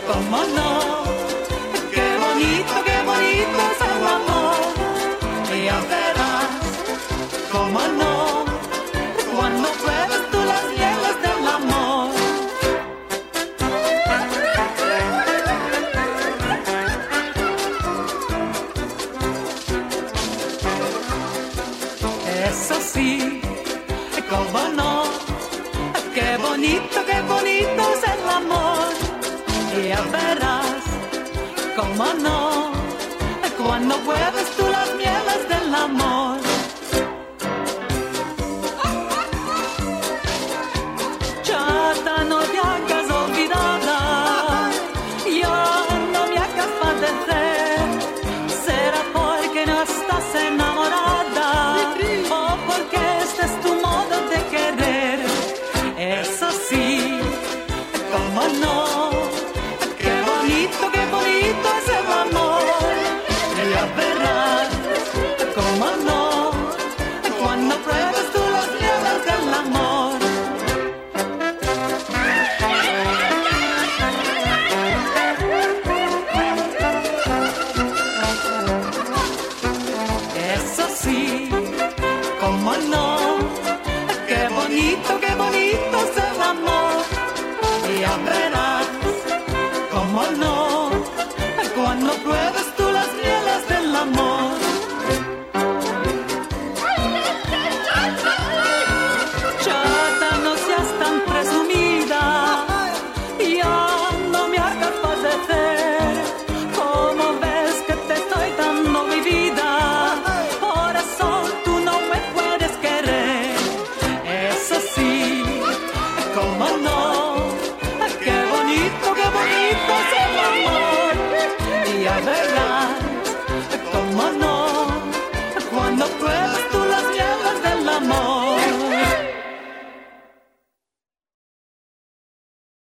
cómo no, qué bonito es el amor. Y ya verás, cómo no, cuando pruebes tú las mieles del amor. Eso sí, cómo no, qué bonito es el amor. Y ya verás, cómo no, cuando pruebes tú las mieles del amor. Chata, no te hagas olvidada, ya no me hagas padecer. Será porque no estás enamorada o porque este es tu modo de querer. Eso sí, cómo no, qué bonito es el amor. Y ya verás, cómo no, cuando pruebes tú las mieles del amor. Eso sí, cómo no, qué bonito es el amor. Y ya verás, cómo no, cuando pruebes tú las mieles del amor. Chata, no seas tan presumida, ya no me hagas padecer. Como ves que te estoy dando mi vida, corazón, tú no me puedes querer. Eso sí, cómo no, qué bonito es el amor. Y ya verás, cómo no,